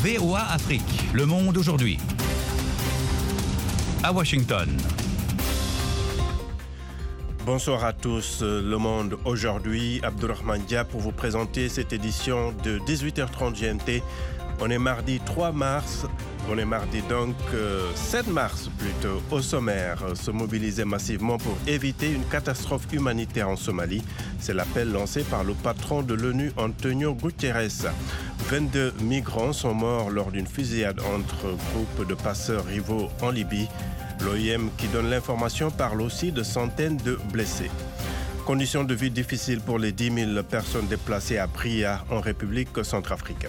VOA Afrique, le monde aujourd'hui. À Washington. Bonsoir à tous, Le Monde aujourd'hui, Abdourahmane Dia pour vous présenter cette édition de 18h30 GMT. On est mardi 3 mars, on est mardi donc 7 mars plutôt, au sommaire, se mobiliser massivement pour éviter une catastrophe humanitaire en Somalie. C'est l'appel lancé par le patron de l'ONU, Antonio Guterres. 22 migrants sont morts lors d'une fusillade entre groupes de passeurs rivaux en Libye. L'OIM qui donne l'information parle aussi de centaines de blessés. Conditions de vie difficiles pour les 10 000 personnes déplacées à Bria en République centrafricaine.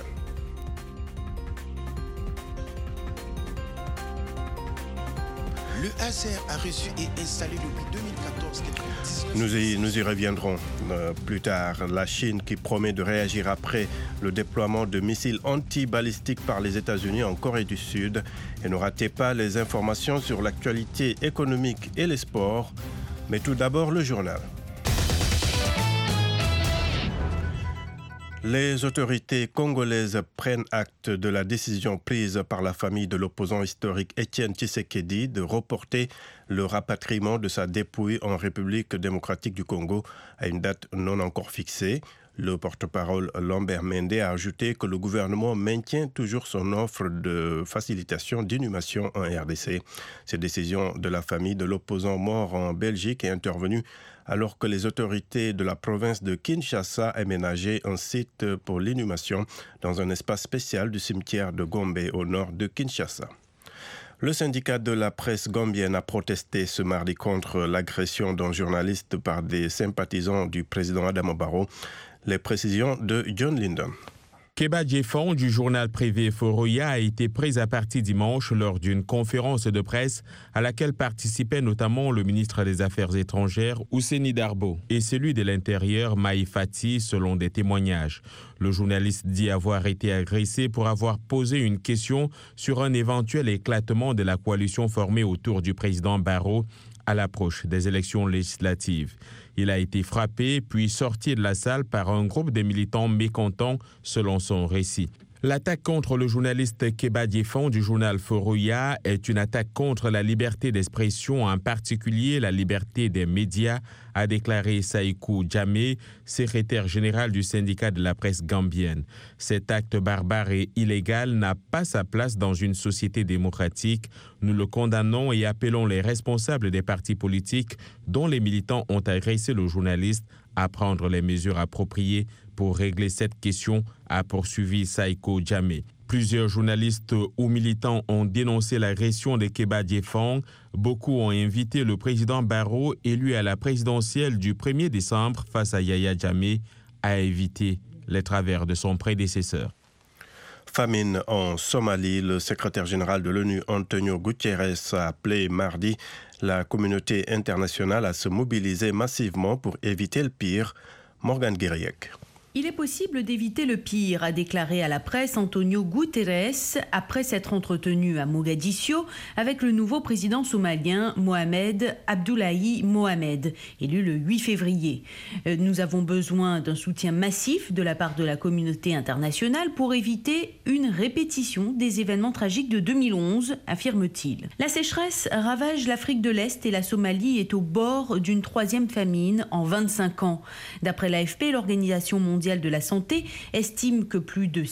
Le HCR a reçu et installé depuis 2014 Nous y reviendrons plus tard. La Chine qui promet de réagir après le déploiement de missiles anti-balistiques par les États-Unis en Corée du Sud. Et ne ratez pas les informations sur l'actualité économique et les sports. Mais tout d'abord, le journal. Les autorités congolaises prennent acte de la décision prise par la famille de l'opposant historique Étienne Tshisekedi de reporter le rapatriement de sa dépouille en République démocratique du Congo à une date non encore fixée. Le porte-parole Lambert Mende a ajouté que le gouvernement maintient toujours son offre de facilitation d'inhumation en RDC. Cette décision de la famille de l'opposant mort en Belgique est intervenue alors que les autorités de la province de Kinshasa aménageaient un site pour l'inhumation dans un espace spécial du cimetière de Gombe au nord de Kinshasa. Le syndicat de la presse gambienne a protesté ce mardi contre l'agression d'un journaliste par des sympathisants du président Adama Barrow. Les précisions de John Linden. Keba Djefon du journal privé Foroya a été pris à partie dimanche lors d'une conférence de presse à laquelle participaient notamment le ministre des Affaires étrangères Ousseini Darbo et celui de l'Intérieur Maï Fati selon des témoignages. Le journaliste dit avoir été agressé pour avoir posé une question sur un éventuel éclatement de la coalition formée autour du président Barrow à l'approche des élections législatives. Il a été frappé puis sorti de la salle par un groupe de militants mécontents selon son récit. L'attaque contre le journaliste Keba Djefon du journal Foroya est une attaque contre la liberté d'expression, en particulier la liberté des médias, a déclaré Saïkou Djamé, secrétaire général du syndicat de la presse gambienne. Cet acte barbare et illégal n'a pas sa place dans une société démocratique. Nous le condamnons et appelons les responsables des partis politiques dont les militants ont agressé le journaliste à prendre les mesures appropriées pour régler cette question, a poursuivi Saïkou Djamé. Plusieurs journalistes ou militants ont dénoncé l'agression de Keba Djefon. Beaucoup ont invité le président Barrow, élu à la présidentielle du 1er décembre face à Yaya Jammeh, à éviter les travers de son prédécesseur. Famine en Somalie, le secrétaire général de l'ONU, Antonio Guterres, a appelé mardi la communauté internationale à se mobiliser massivement pour éviter le pire. Morgane Guériec. Il est possible d'éviter le pire, a déclaré à la presse Antonio Guterres après s'être entretenu à Mogadiscio avec le nouveau président somalien Mohamed Abdullahi Mohamed, élu le 8 février. Nous avons besoin d'un soutien massif de la part de la communauté internationale pour éviter une répétition des événements tragiques de 2011, affirme-t-il. La sécheresse ravage l'Afrique de l'Est et la Somalie est au bord d'une troisième famine en 25 ans. D'après l'AFP, l'Organisation mondiale de la santé estime que plus de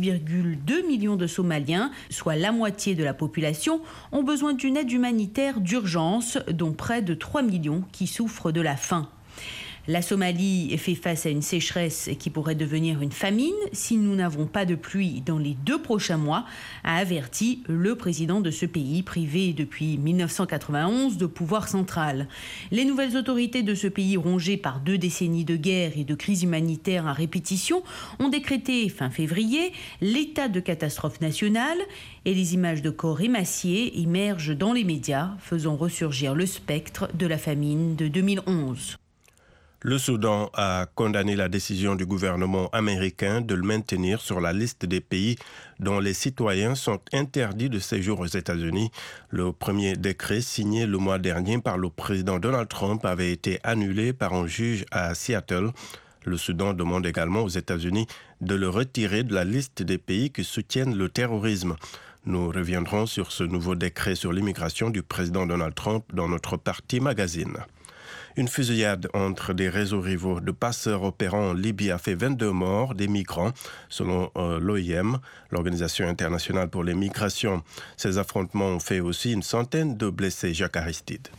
6,2 millions de Somaliens, soit la moitié de la population, ont besoin d'une aide humanitaire d'urgence, dont près de 3 millions qui souffrent de la faim. La Somalie fait face à une sécheresse qui pourrait devenir une famine si nous n'avons pas de pluie dans les 2 prochains mois, a averti le président de ce pays privé depuis 1991 de pouvoir central. Les nouvelles autorités de ce pays rongé par 2 décennies de guerre et de crise humanitaire à répétition ont décrété fin février l'état de catastrophe nationale et les images de corps émaciés émergent dans les médias, faisant ressurgir le spectre de la famine de 2011. Le Soudan a condamné la décision du gouvernement américain de le maintenir sur la liste des pays dont les citoyens sont interdits de séjour aux États-Unis. Le premier décret signé le mois dernier par le président Donald Trump avait été annulé par un juge à Seattle. Le Soudan demande également aux États-Unis de le retirer de la liste des pays qui soutiennent le terrorisme. Nous reviendrons sur ce nouveau décret sur l'immigration du président Donald Trump dans notre partie magazine. Une fusillade entre des réseaux rivaux de passeurs opérant en Libye a fait 22 morts, des migrants, selon l'OIM, l'Organisation internationale pour les migrations. Ces affrontements ont fait aussi une centaine de blessés. Jacques Aristide.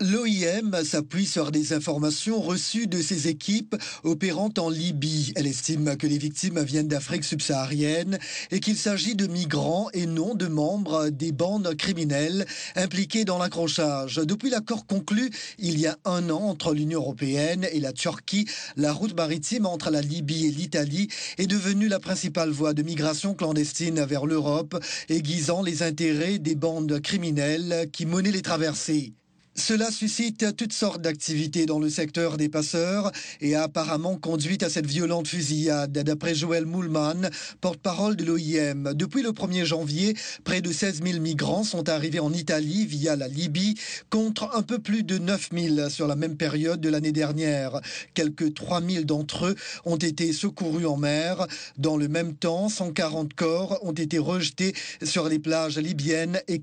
L'OIM s'appuie sur des informations reçues de ses équipes opérant en Libye. Elle estime que les victimes viennent d'Afrique subsaharienne et qu'il s'agit de migrants et non de membres des bandes criminelles impliquées dans l'accrochage. Depuis l'accord conclu il y a un an entre l'Union européenne et la Turquie, la route maritime entre la Libye et l'Italie est devenue la principale voie de migration clandestine vers l'Europe, aiguisant les intérêts des bandes criminelles qui menaient les traversées. Cela suscite toutes sortes d'activités dans le secteur des passeurs et a apparemment conduit à cette violente fusillade, d'après Joël Moulman, porte-parole de l'OIM. Depuis le 1er janvier, près de 16 000 migrants sont arrivés en Italie via la Libye, contre un peu plus de 9 000 sur la même période de l'année dernière. Quelques 3 000 d'entre eux ont été secourus en mer. Dans le même temps, 140 corps ont été rejetés sur les plages libyennes et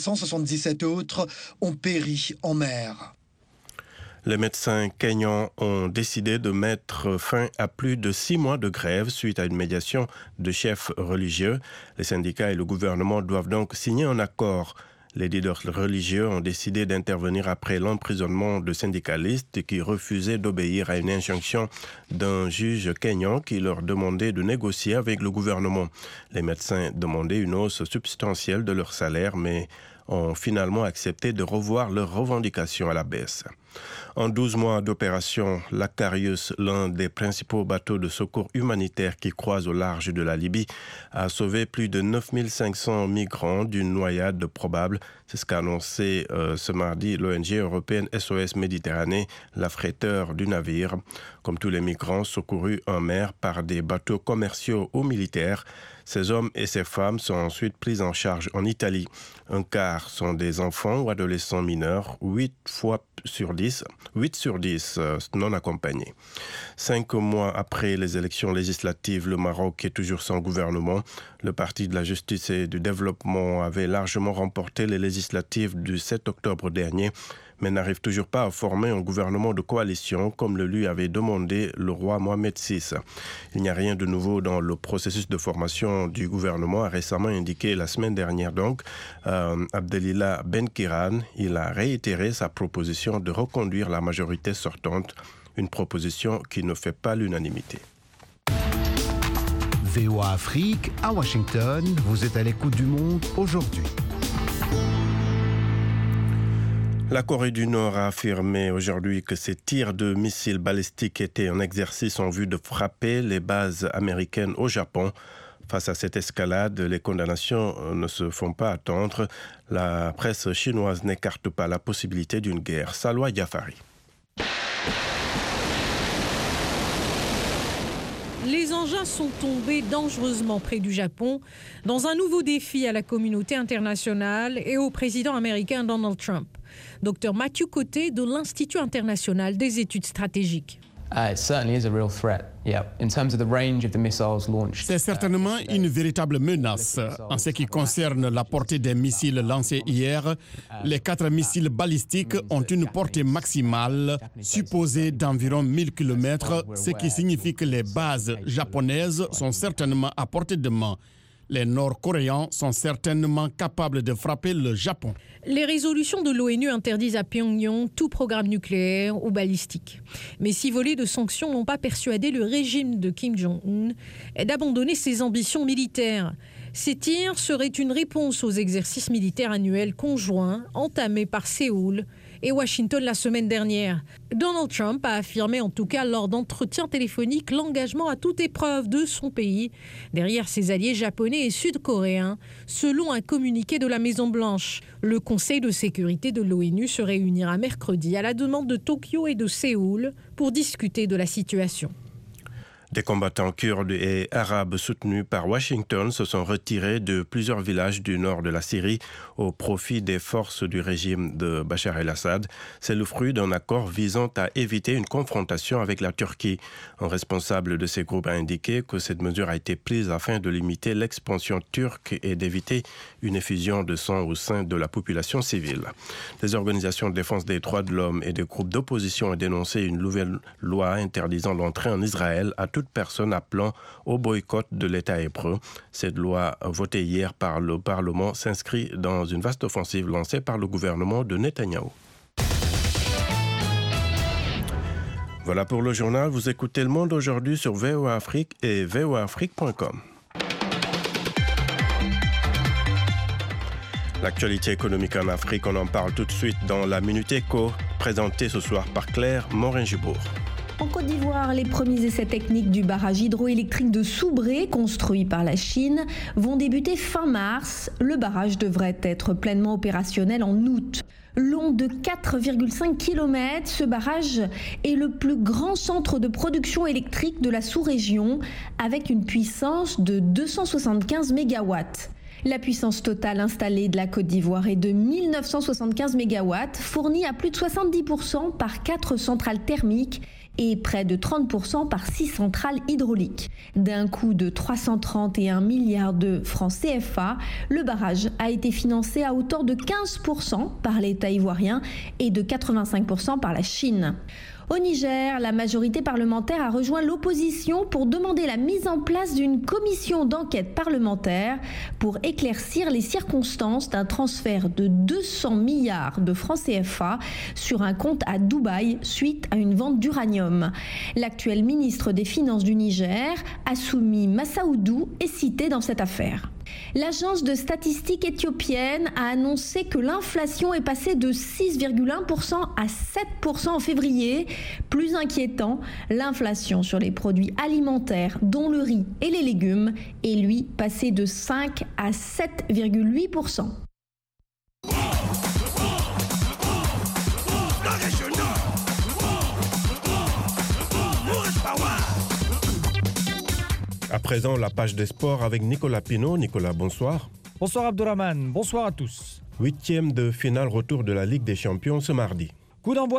477 autres ont péri en mer. Les médecins kenyans ont décidé de mettre fin à plus de 6 mois de grève suite à une médiation de chefs religieux. Les syndicats et le gouvernement doivent donc signer un accord. Les leaders religieux ont décidé d'intervenir après l'emprisonnement de syndicalistes qui refusaient d'obéir à une injonction d'un juge kényan qui leur demandait de négocier avec le gouvernement. Les médecins demandaient une hausse substantielle de leur salaire, mais ont finalement accepté de revoir leurs revendications à la baisse. En 12 mois d'opération, l'Acarius, l'un des principaux bateaux de secours humanitaire qui croise au large de la Libye, a sauvé plus de 9500 migrants d'une noyade probable. C'est ce qu'a annoncé ce mardi l'ONG européenne SOS Méditerranée, l'affréteur du navire. Comme tous les migrants secourus en mer par des bateaux commerciaux ou militaires, ces hommes et ces femmes sont ensuite pris en charge en Italie. Un quart sont des enfants ou adolescents mineurs, 8 sur 10 non accompagnés. 5 mois après les élections législatives, le Maroc est toujours sans gouvernement. Le Parti de la Justice et du Développement avait largement remporté les législatives du 7 octobre dernier, mais n'arrive toujours pas à former un gouvernement de coalition comme le lui avait demandé le roi Mohamed VI. Il n'y a rien de nouveau dans le processus de formation du gouvernement, a récemment indiqué la semaine dernière donc Abdelillah Ben-Kiran. Il a réitéré sa proposition de reconduire la majorité sortante, une proposition qui ne fait pas l'unanimité. VOA Afrique, à Washington, vous êtes à l'écoute du monde aujourd'hui. La Corée du Nord a affirmé aujourd'hui que ses tirs de missiles balistiques étaient un exercice en vue de frapper les bases américaines au Japon. Face à cette escalade, les condamnations ne se font pas attendre. La presse chinoise n'écarte pas la possibilité d'une guerre. Salwa Jafari. Les engins sont tombés dangereusement près du Japon, dans un nouveau défi à la communauté internationale et au président américain Donald Trump. Dr Matthew Coté de l'Institut international des études stratégiques. It certainly is a real threat. In terms of the range of the missiles launched. C'est certainement une véritable menace. En ce qui concerne la portée des missiles lancés hier, les 4 missiles balistiques ont une portée maximale supposée d'environ 1000 km, ce qui signifie que les bases japonaises sont certainement à portée de main. Les Nord-Coréens sont certainement capables de frapper le Japon. Les résolutions de l'ONU interdisent à Pyongyang tout programme nucléaire ou balistique. Mais 6 volets de sanctions n'ont pas persuadé le régime de Kim Jong-un d'abandonner ses ambitions militaires. Ces tirs seraient une réponse aux exercices militaires annuels conjoints entamés par Séoul et Washington la semaine dernière. Donald Trump a affirmé en tout cas lors d'entretiens téléphoniques l'engagement à toute épreuve de son pays derrière ses alliés japonais et sud-coréens, selon un communiqué de la Maison-Blanche. Le Conseil de sécurité de l'ONU se réunira mercredi à la demande de Tokyo et de Séoul pour discuter de la situation. Des combattants kurdes et arabes soutenus par Washington se sont retirés de plusieurs villages du nord de la Syrie au profit des forces du régime de Bachar el-Assad. C'est le fruit d'un accord visant à éviter une confrontation avec la Turquie. Un responsable de ces groupes a indiqué que cette mesure a été prise afin de limiter l'expansion turque et d'éviter une effusion de sang au sein de la population civile. Les organisations de défense des droits de l'homme et des groupes d'opposition ont dénoncé une nouvelle loi interdisant l'entrée en Israël à toute personne appelant au boycott de l'État hébreu. Cette loi, votée hier par le Parlement, s'inscrit dans une vaste offensive lancée par le gouvernement de Netanyahou. Voilà pour le journal. Vous écoutez Le Monde aujourd'hui sur VOA Afrique et voaafrique.com. L'actualité économique en Afrique, on en parle tout de suite dans la Minute Éco, présentée ce soir par Claire Morin-Gibourg. En Côte d'Ivoire, les premiers essais techniques du barrage hydroélectrique de Soubré, construit par la Chine, vont débuter fin mars. Le barrage devrait être pleinement opérationnel en août. Long de 4,5 km, ce barrage est le plus grand centre de production électrique de la sous-région, avec une puissance de 275 MW. La puissance totale installée de la Côte d'Ivoire est de 1975 MW, fournie à plus de 70% par 4 centrales thermiques et près de 30% par 6 centrales hydrauliques. D'un coût de 331 milliards de francs CFA, le barrage a été financé à hauteur de 15% par l'État ivoirien et de 85% par la Chine. Au Niger, la majorité parlementaire a rejoint l'opposition pour demander la mise en place d'une commission d'enquête parlementaire pour éclaircir les circonstances d'un transfert de 200 milliards de francs CFA sur un compte à Dubaï suite à une vente d'uranium. L'actuel ministre des Finances du Niger, Assoumi Massaoudou, est cité dans cette affaire. L'agence de statistiques éthiopienne a annoncé que l'inflation est passée de 6,1% à 7% en février. Plus inquiétant, l'inflation sur les produits alimentaires, dont le riz et les légumes, est lui passée de 5 à 7,8%. À présent, la page des sports avec Nicolas Pinault. Nicolas, bonsoir. Bonsoir Abdourahmane, bonsoir à tous. 8e de finale retour de la Ligue des Champions ce mardi. Coup d'envoi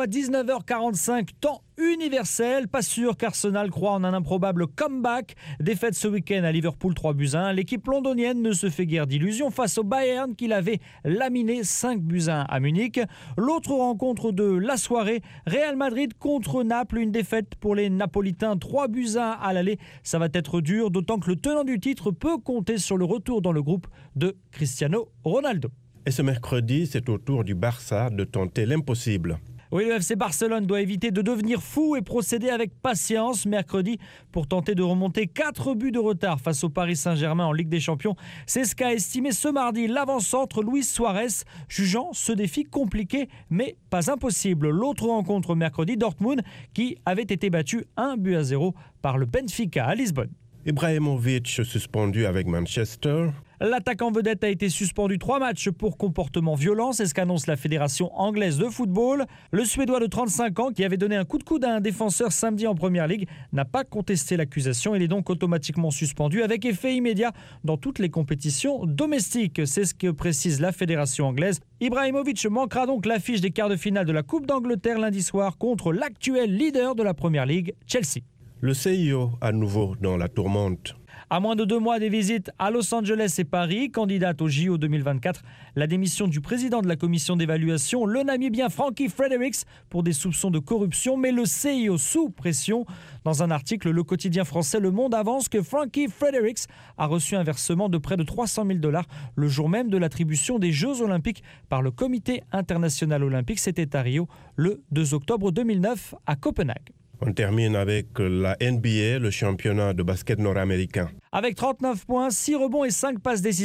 19h45, temps universel. Pas sûr qu'Arsenal croit en un improbable comeback. Défaite ce week-end à Liverpool 3-1. L'équipe londonienne ne se fait guère d'illusions face au Bayern qui l'avait laminé 5-1 à Munich. L'autre rencontre de la soirée, Real Madrid contre Naples. Une défaite pour les Napolitains 3-1 à l'aller. Ça va être dur, d'autant que le tenant du titre peut compter sur le retour dans le groupe de Cristiano Ronaldo. Et ce mercredi, c'est au tour du Barça de tenter l'impossible. Oui, le FC Barcelone doit éviter de devenir fou et procéder avec patience mercredi pour tenter de remonter 4 buts de retard face au Paris Saint-Germain en Ligue des Champions. C'est ce qu'a estimé ce mardi l'avant-centre Luis Suarez, jugeant ce défi compliqué mais pas impossible. L'autre rencontre mercredi, Dortmund, qui avait été battu 1-0 par le Benfica à Lisbonne. Ibrahimovic suspendu avec Manchester. L'attaquant vedette a été suspendu 3 matchs pour comportement violent, c'est ce qu'annonce la Fédération anglaise de football. Le Suédois de 35 ans, qui avait donné un coup de coude à un défenseur samedi en Première Ligue, n'a pas contesté l'accusation. Il est donc automatiquement suspendu avec effet immédiat dans toutes les compétitions domestiques. C'est ce que précise la Fédération anglaise. Ibrahimovic manquera donc l'affiche des quarts de finale de la Coupe d'Angleterre lundi soir contre l'actuel leader de la Première Ligue, Chelsea. Le CIO à nouveau dans la tourmente. À moins de 2 mois des visites à Los Angeles et Paris, candidate au JO 2024, la démission du président de la commission d'évaluation, le Namibien Frankie Fredericks, pour des soupçons de corruption, met le CIO sous pression. Dans un article, le quotidien français Le Monde avance que Frankie Fredericks a reçu un versement de près de 300 000 $ le jour même de l'attribution des Jeux Olympiques par le Comité international olympique. C'était à Rio le 2 octobre 2009 à Copenhague. On termine avec la NBA, le championnat de basket nord-américain. Avec 39 points, 6 rebonds et 5 passes décisives,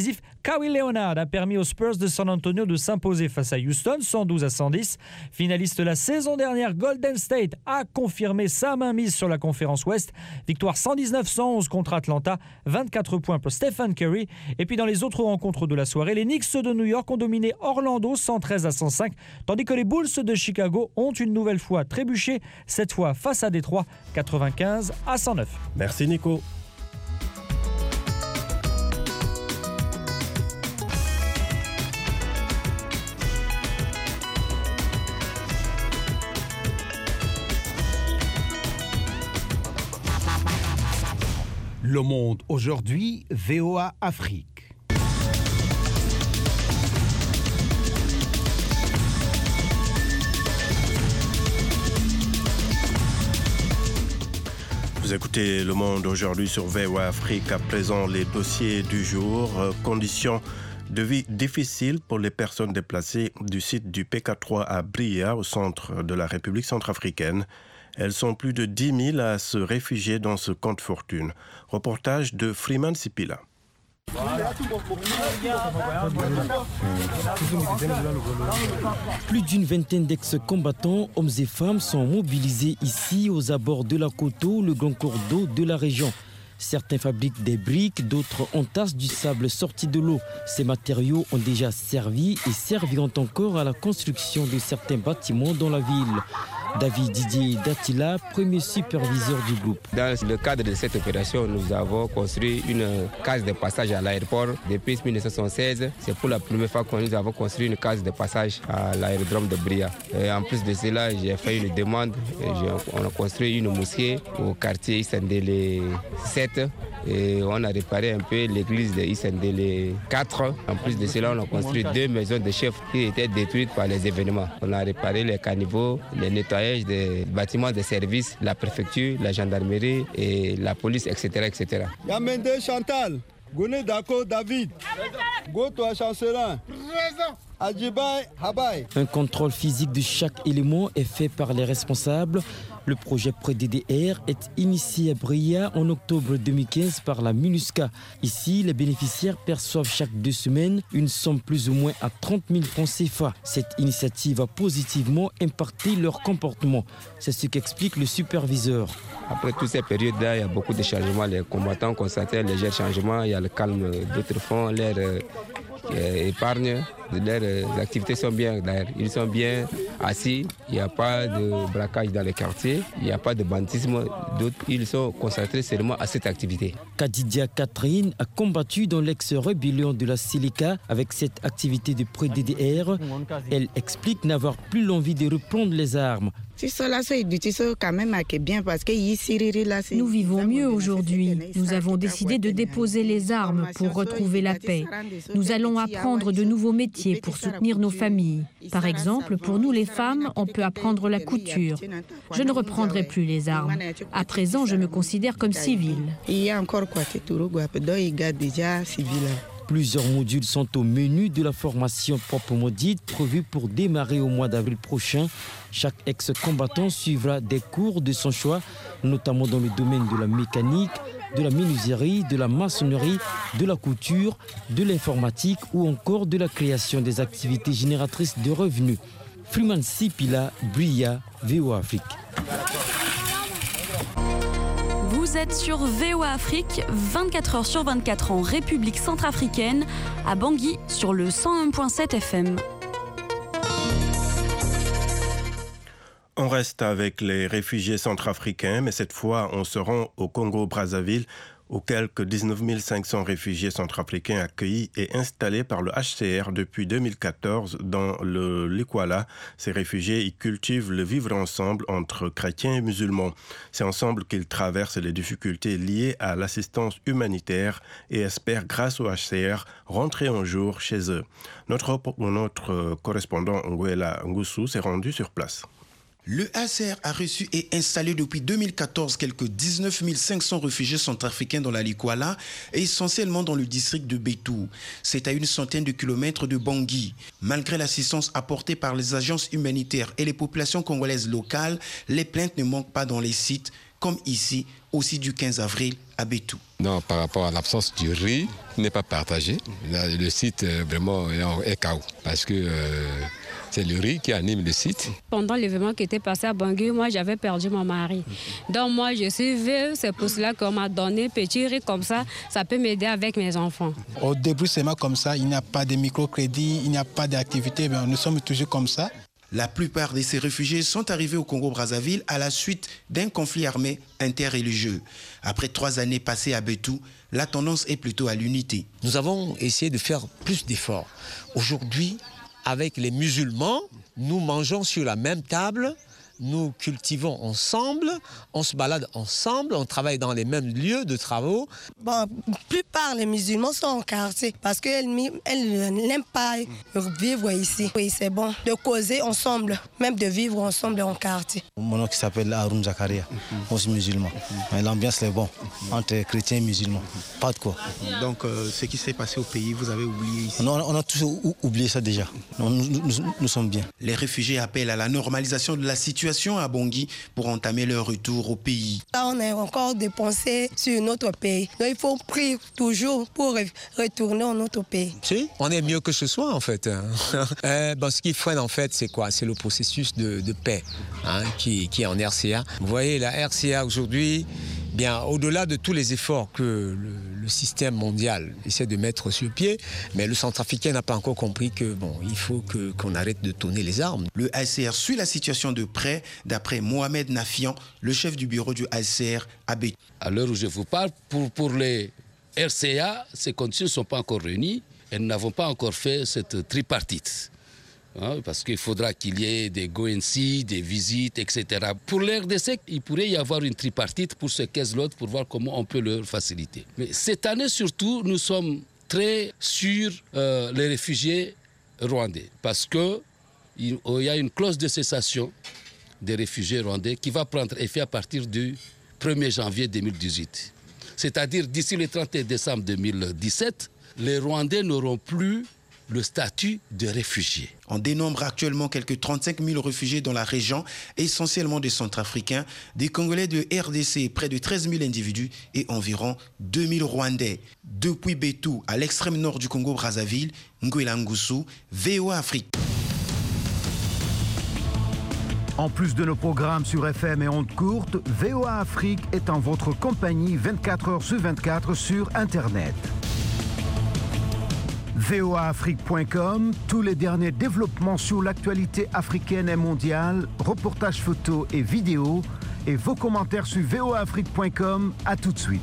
Kawhi Leonard a permis aux Spurs de San Antonio de s'imposer face à Houston, 112-110. Finaliste la saison dernière, Golden State a confirmé sa mainmise sur la conférence Ouest. Victoire 119-111 contre Atlanta, 24 points pour Stephen Curry. Et puis dans les autres rencontres de la soirée, les Knicks de New York ont dominé Orlando 113-105, tandis que les Bulls de Chicago ont une nouvelle fois trébuché, cette fois face à Détroit, 95-109. Merci Nico. Le Monde aujourd'hui, VOA Afrique. Vous écoutez Le Monde aujourd'hui sur VOA Afrique. À présent, les dossiers du jour. Conditions de vie difficiles pour les personnes déplacées du site du PK3 à Bria, au centre de la République centrafricaine. Elles sont plus de 10 000 à se réfugier dans ce camp de fortune. Reportage de Freeman Sipila. Plus d'une vingtaine d'ex-combattants, hommes et femmes, sont mobilisés ici aux abords de la Koto, le grand cours d'eau de la région. Certains fabriquent des briques, d'autres entassent du sable sorti de l'eau. Ces matériaux ont déjà servi et serviront encore à la construction de certains bâtiments dans la ville. David Didier Datila, premier superviseur du groupe. Dans le cadre de cette opération, nous avons construit une case de passage à l'aéroport depuis 1976. C'est pour la première fois que nous avons construit une case de passage à l'aérodrome de Bria. Et en plus de cela, j'ai fait une demande. On a construit une mosquée au quartier Isandele 7. Et on a réparé un peu l'église de Isandele 4. En plus de cela, on a construit 2 maisons de chefs qui étaient détruites par les événements. On a réparé les caniveaux, les nettoyages des bâtiments de service, la préfecture, la gendarmerie et la police, etc. etc. Yamende Chantal, Gouné Dako David, Goto Chancelin. Un contrôle physique de chaque élément est fait par les responsables. Le projet PREDDR est initié à Bria en octobre 2015 par la MINUSCA. Ici, les bénéficiaires perçoivent chaque 2 semaines une somme plus ou moins à 30 000 francs CFA. Cette initiative a positivement impacté leur comportement. C'est ce qu'explique le superviseur. Après toutes ces périodes-là, il y a beaucoup de changements. Les combattants constatent un léger changement. Il y a le calme. D'autres font leur épargne. Leurs activités sont bien d'ailleurs. Ils sont bien assis. Il n'y a pas de braquage dans les quartiers. Il n'y a pas de banditisme. D'autres, ils sont concentrés seulement à cette activité. Kadidia Catherine a combattu dans l'ex-rébellion de la Silica avec cette activité de PREDDR. Elle explique n'avoir plus l'envie de reprendre les armes. Nous vivons mieux aujourd'hui. Nous avons décidé de déposer les armes pour retrouver la paix. Nous allons apprendre de nouveaux métiers pour soutenir nos familles. Par exemple, pour nous les femmes, on peut apprendre la couture. Je ne reprendrai plus les armes. À présent, je me considère comme civile. Plusieurs modules sont au menu de la formation proprement dite, prévue pour démarrer au mois d'avril prochain. Chaque ex-combattant suivra des cours de son choix, notamment dans le domaine de la mécanique, de la menuiserie, de la maçonnerie, de la couture, de l'informatique ou encore de la création des activités génératrices de revenus. Freeman Sipila, Bria, VOA Afrique. Vous êtes sur VOA Afrique, 24 heures sur 24 en République centrafricaine, à Bangui sur le 101.7 FM. On reste avec les réfugiés centrafricains, mais cette fois, on se rend au Congo-Brazzaville, où quelques 19 500 réfugiés centrafricains accueillis et installés par le HCR depuis 2014 dans le Likwala. Ces réfugiés y cultivent le vivre ensemble entre chrétiens et musulmans. C'est ensemble qu'ils traversent les difficultés liées à l'assistance humanitaire et espèrent, grâce au HCR, rentrer un jour chez eux. Notre correspondant Nguela Ngusu s'est rendu sur place. Le HCR a reçu et installé depuis 2014 quelques 19 500 réfugiés centrafricains dans la Likwala et essentiellement dans le district de Betou. C'est à une centaine de kilomètres de Bangui. Malgré l'assistance apportée par les agences humanitaires et les populations congolaises locales, les plaintes ne manquent pas dans les sites, comme ici, aussi du 15 avril à Bétou. Non, par rapport à l'absence du riz, n'est pas partagé. Le site vraiment est KO parce que c'est le riz qui anime le site. Pendant l'événement qui était passé à Bangui, moi j'avais perdu mon mari. Donc moi je suis veuve, c'est pour cela qu'on m'a donné petit riz comme ça peut m'aider avec mes enfants. Au débroussaillement comme ça, il n'y a pas de microcrédit, il n'y a pas d'activité, mais nous sommes toujours comme ça. La plupart de ces réfugiés sont arrivés au Congo-Brazzaville à la suite d'un conflit armé interreligieux. Après 3 années passées à Bétou, la tendance est plutôt à l'unité. Nous avons essayé de faire plus d'efforts. Aujourd'hui, avec les musulmans, nous mangeons sur la même table, nous cultivons ensemble, on se balade ensemble, on travaille dans les mêmes lieux de travaux. Bon, la plupart des musulmans sont en quartier parce qu'elles n'aiment pas vivre ici. Oui, c'est bon de causer ensemble, même de vivre ensemble en quartier. Mon nom qui s'appelle Haroun Zakaria, moi je suis musulman. Mais l'ambiance est bonne entre chrétiens et musulmans, pas de quoi. Donc ce qui s'est passé au pays, vous avez oublié ici? Non, on a tous oublié ça déjà. Nous sommes bien. Les réfugiés appellent à la normalisation de la situation à Bangui pour entamer leur retour au pays. Là, on est encore dépensé sur notre pays. Donc, il faut prier toujours pour retourner dans notre pays. Si, on est mieux que ce soit en fait. Ce qui freine en fait, c'est quoi? C'est le processus de paix qui est en RCA. Vous voyez, la RCA aujourd'hui, bien au-delà de tous les efforts que le système mondial essaie de mettre sur pied, mais le Centrafricain n'a pas encore compris que il faut qu'on arrête de tourner les armes. Le HCR suit la situation de près, d'après Mohamed Nafian, le chef du bureau du HCR à Bétou. À l'heure où je vous parle, pour les RCA, ces conditions ne sont pas encore réunies et nous n'avons pas encore fait cette tripartite. Parce qu'il faudra qu'il y ait des go-and-see, des visites, etc. Pour l'RDC, il pourrait y avoir une tripartite pour ce qu'est l'autre, pour voir comment on peut le faciliter. Mais cette année surtout, nous sommes très sur les réfugiés rwandais, parce qu'il y a une clause de cessation des réfugiés rwandais qui va prendre effet à partir du 1er janvier 2018. C'est-à-dire d'ici le 31 décembre 2017, les Rwandais n'auront plus le statut de réfugié. On dénombre actuellement quelques 35 000 réfugiés dans la région, essentiellement des Centrafricains, des Congolais de RDC, près de 13 000 individus et environ 2 000 Rwandais. Depuis Bétou, à l'extrême nord du Congo-Brazzaville, Nguela Ngusu, VOA Afrique. En plus de nos programmes sur FM et ondes courtes, VOA Afrique est en votre compagnie 24 heures sur 24 sur Internet. voaafrique.com, tous les derniers développements sur l'actualité africaine et mondiale, reportages photos et vidéos, et vos commentaires sur voaafrique.com. À tout de suite.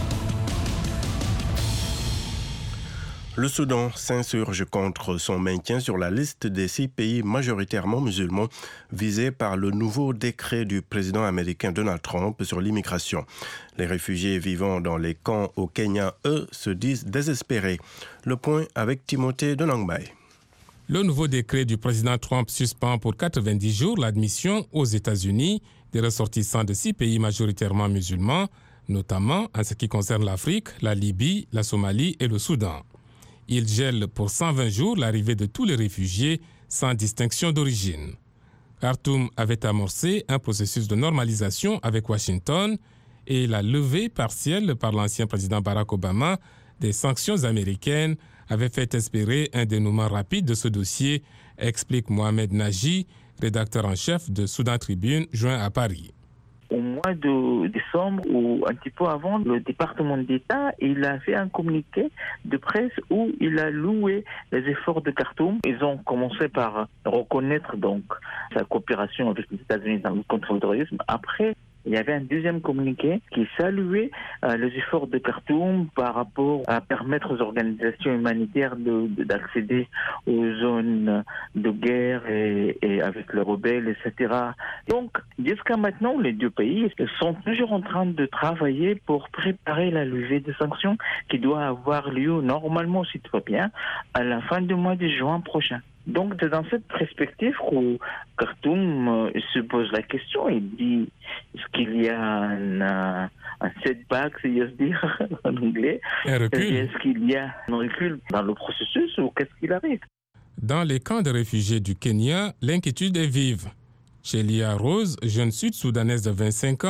Le Soudan s'insurge contre son maintien sur la liste des 6 pays majoritairement musulmans visés par le nouveau décret du président américain Donald Trump sur l'immigration. Les réfugiés vivant dans les camps au Kenya, eux, se disent désespérés. Le point avec Timothée Donangbaye. Le nouveau décret du président Trump suspend pour 90 jours l'admission aux États-Unis des ressortissants de 6 pays majoritairement musulmans, notamment en ce qui concerne l'Afrique, la Libye, la Somalie et le Soudan. Il gèle pour 120 jours l'arrivée de tous les réfugiés sans distinction d'origine. Khartoum avait amorcé un processus de normalisation avec Washington et la levée partielle par l'ancien président Barack Obama des sanctions américaines avait fait espérer un dénouement rapide de ce dossier, explique Mohamed Naji, rédacteur en chef de Soudan Tribune, joint à Paris. Au mois de décembre ou un petit peu avant, le département d'État, il a fait un communiqué de presse où il a loué les efforts de Khartoum. Ils ont commencé par reconnaître donc sa coopération avec les États-Unis dans le lutte contre le terrorisme. Après, il y avait un deuxième communiqué qui saluait les efforts de Khartoum par rapport à permettre aux organisations humanitaires d'accéder aux zones de guerre et avec les rebelles, etc. Donc, jusqu'à maintenant, les deux pays sont toujours en train de travailler pour préparer la levée des sanctions qui doit avoir lieu normalement, si tout va bien, à la fin du mois de juin prochain. Donc, c'est dans cette perspective où Khartoum se pose la question et dit est-ce qu'il y a un setback, si j'ose dire, en anglais? Un recul. Est-ce qu'il y a un recul dans le processus ou qu'est-ce qu'il arrive? Dans les camps de réfugiés du Kenya, l'inquiétude est vive. Chez Lia Rose, jeune sud-soudanaise de 25 ans,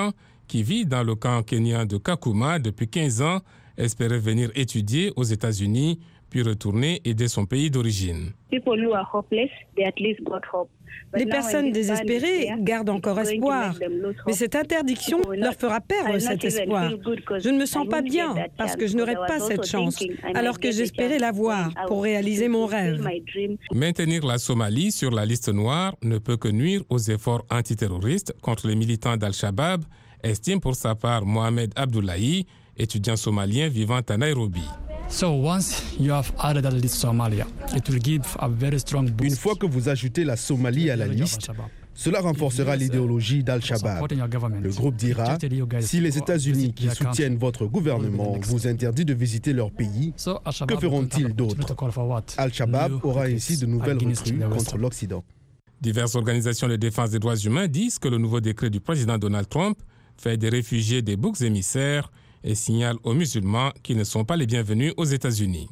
qui vit dans le camp kenyan de Kakuma depuis 15 ans, espérait venir étudier aux États-Unis, puis retourner aider son pays d'origine. Les personnes désespérées gardent encore espoir, mais cette interdiction leur fera perdre cet espoir. Je ne me sens pas bien parce que je n'aurai pas cette chance, alors que j'espérais l'avoir pour réaliser mon rêve. Maintenir la Somalie sur la liste noire ne peut que nuire aux efforts antiterroristes contre les militants d'Al-Shabaab, estime pour sa part Mohamed Abdullahi, étudiant somalien vivant à Nairobi. Une fois que vous ajoutez la Somalie à la liste, cela renforcera l'idéologie d'Al-Shabaab. Le groupe dira, si les États-Unis qui soutiennent votre gouvernement vous interdisent de visiter leur pays, que feront-ils d'autre? Al-Shabaab aura ainsi de nouvelles recrues contre l'Occident. Diverses organisations de défense des droits humains disent que le nouveau décret du président Donald Trump fait des réfugiés des boucs émissaires et signale aux musulmans qu'ils ne sont pas les bienvenus aux États-Unis.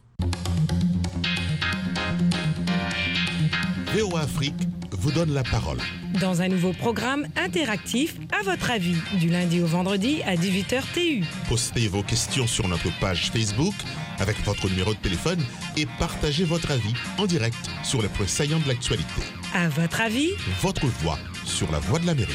VOA Afrique vous donne la parole. Dans un nouveau programme interactif, à votre avis, du lundi au vendredi à 18h TU. Postez vos questions sur notre page Facebook avec votre numéro de téléphone et partagez votre avis en direct sur les points saillants de l'actualité. À votre avis, votre voix sur la Voix de l'Amérique.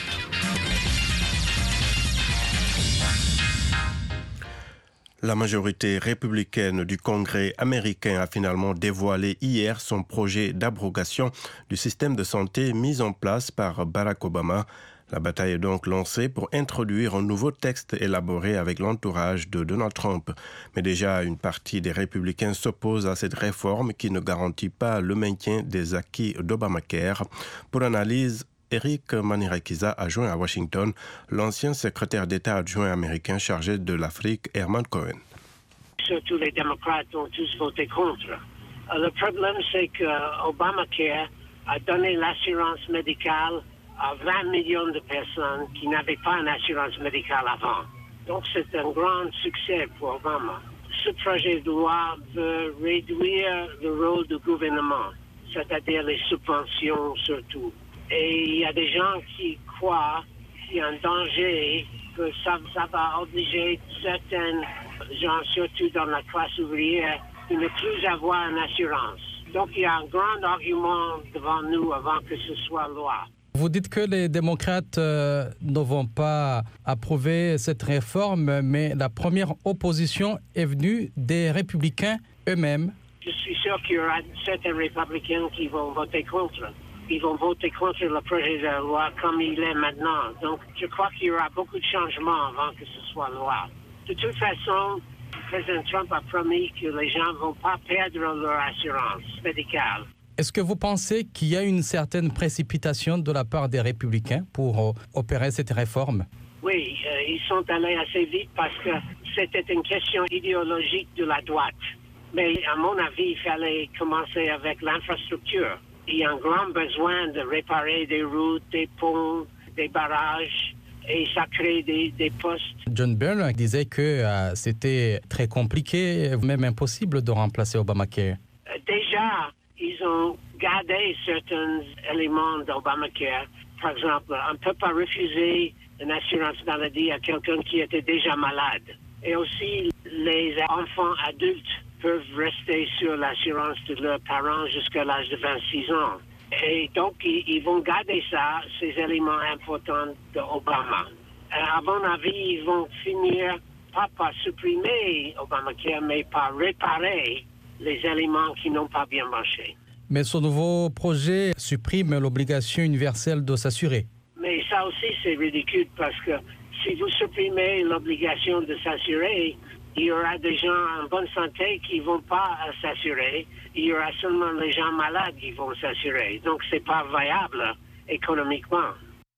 La majorité républicaine du Congrès américain a finalement dévoilé hier son projet d'abrogation du système de santé mis en place par Barack Obama. La bataille est donc lancée pour introduire un nouveau texte élaboré avec l'entourage de Donald Trump. Mais déjà, une partie des républicains s'oppose à cette réforme qui ne garantit pas le maintien des acquis d'Obamacare. Pour analyse, Eric Manirakiza a joint à Washington l'ancien secrétaire d'État adjoint américain chargé de l'Afrique, Herman Cohen. Surtout les démocrates ont tous voté contre. Le problème, c'est que Obamacare a donné l'assurance médicale à 20 millions de personnes qui n'avaient pas une assurance médicale avant. Donc c'est un grand succès pour Obama. Ce projet de loi veut réduire le rôle du gouvernement, c'est-à-dire les subventions surtout. Et il y a des gens qui croient qu'il y a un danger, que ça va obliger certains gens, surtout dans la classe ouvrière, de ne plus avoir une assurance. Donc il y a un grand argument devant nous avant que ce soit loi. Vous dites que les démocrates ne vont pas approuver cette réforme, mais la première opposition est venue des républicains eux-mêmes. Je suis sûr qu'il y aura certains républicains qui vont voter contre. Ils vont voter contre le projet de loi comme il est maintenant. Donc, je crois qu'il y aura beaucoup de changements avant que ce soit loi. De toute façon, le président Trump a promis que les gens ne vont pas perdre leur assurance médicale. Est-ce que vous pensez qu'il y a une certaine précipitation de la part des républicains pour opérer cette réforme? Oui, ils sont allés assez vite parce que c'était une question idéologique de la droite. Mais à mon avis, il fallait commencer avec l'infrastructure. Il y a un grand besoin de réparer des routes, des ponts, des barrages, et ça crée des postes. John Byrne disait que c'était très compliqué, même impossible de remplacer Obamacare. Déjà, ils ont gardé certains éléments d'Obamacare. Par exemple, on ne peut pas refuser une assurance maladie à quelqu'un qui était déjà malade. Et aussi, les enfants adultes peuvent rester sur l'assurance de leurs parents jusqu'à l'âge de 26 ans. Et donc, ils vont garder ça, ces éléments importants d'Obama. À mon avis, ils vont finir pas par supprimer Obamacare, mais par réparer les éléments qui n'ont pas bien marché. Mais ce nouveau projet supprime l'obligation universelle de s'assurer. Mais ça aussi, c'est ridicule parce que si vous supprimez l'obligation de s'assurer, il y aura des gens en bonne santé qui ne vont pas s'assurer. Il y aura seulement les gens malades qui vont s'assurer. Donc, ce n'est pas viable économiquement.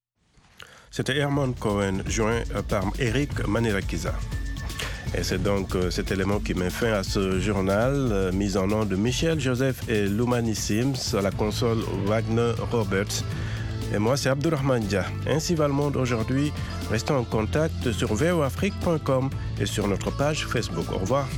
C'était Herman Cohen, joint par Eric Manirakiza. Et c'est donc cet élément qui met fin à ce journal, mis en nom de Michel Joseph et Loumani Sims, à la console Wagner Roberts. Et moi, c'est Abdourahmane Dia. Ainsi va le monde aujourd'hui. Restons en contact sur voafrique.com et sur notre page Facebook. Au revoir.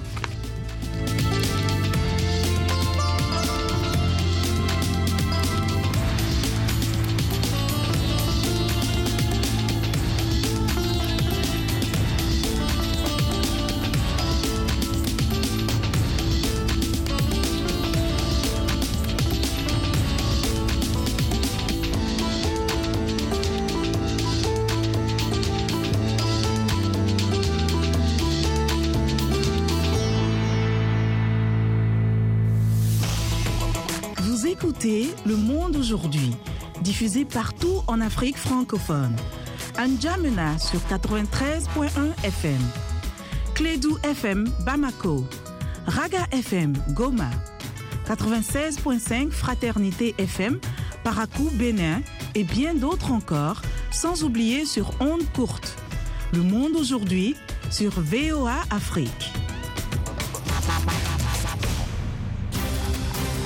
écoutez Le Monde aujourd'hui, diffusé partout en Afrique francophone. N'Djamena sur 93.1 FM, Clédou FM Bamako, Raga FM Goma, 96.5 Fraternité FM Parakou Bénin et bien d'autres encore, sans oublier sur ondes courtes. Le Monde aujourd'hui sur VOA Afrique.